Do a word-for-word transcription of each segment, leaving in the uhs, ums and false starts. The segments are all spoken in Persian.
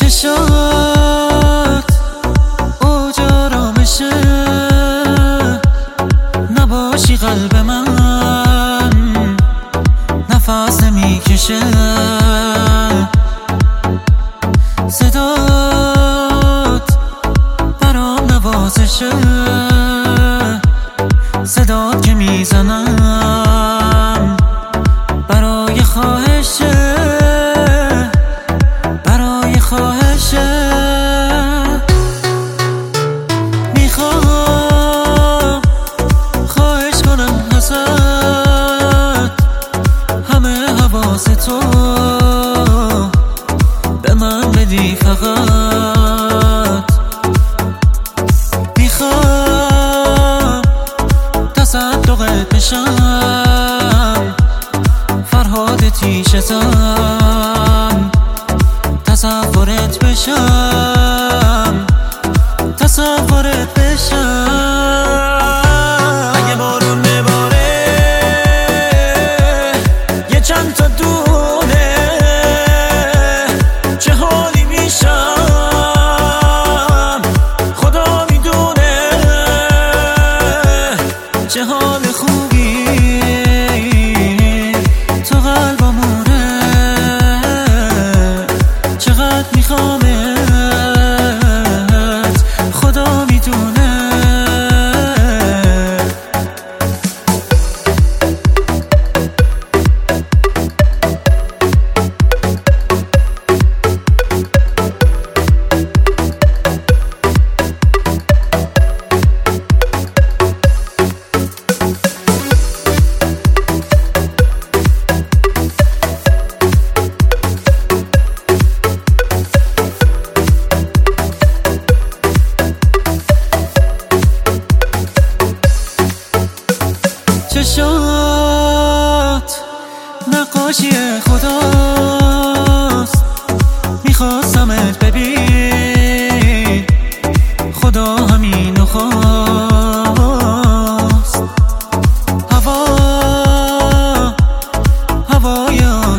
چشات اوج آرامشه، نباشی قلب من نفس نمیکشه. صدات برام نوازشه، صدات که میزنم برای خواهشه، برای خواهشه. میخوام خواهش کنم ازت همه حواس تو به من بدی فقط. میخوام تصدقت بشم، فرهاد تیشتم، تصورت بشم، تصورت بشم. اگه بارون بباره یه چند تا دونه، چه حالی میشم خدا میدونه. چه حال خوبی تو قلبمونه، چقدر میخوامت خدا میدونه. چشات نقاشی خداست، میخواستمت ببین خدا همینو خواست. هوا هوای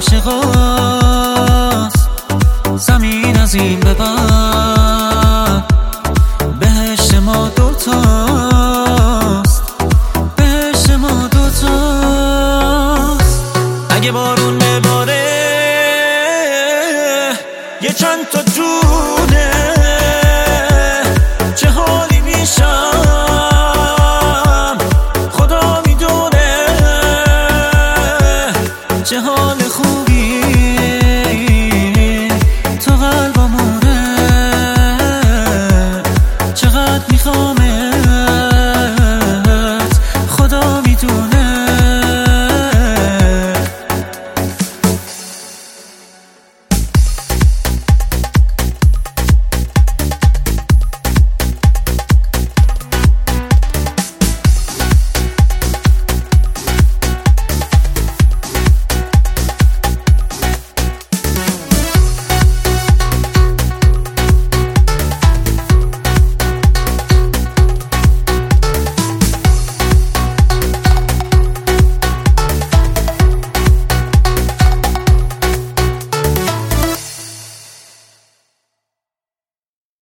عاشقاست، زمین از این به بعد بهشت ما دوتاست، بهشت ما دوتاست. اگه بارون بباره یه چند تا دونه،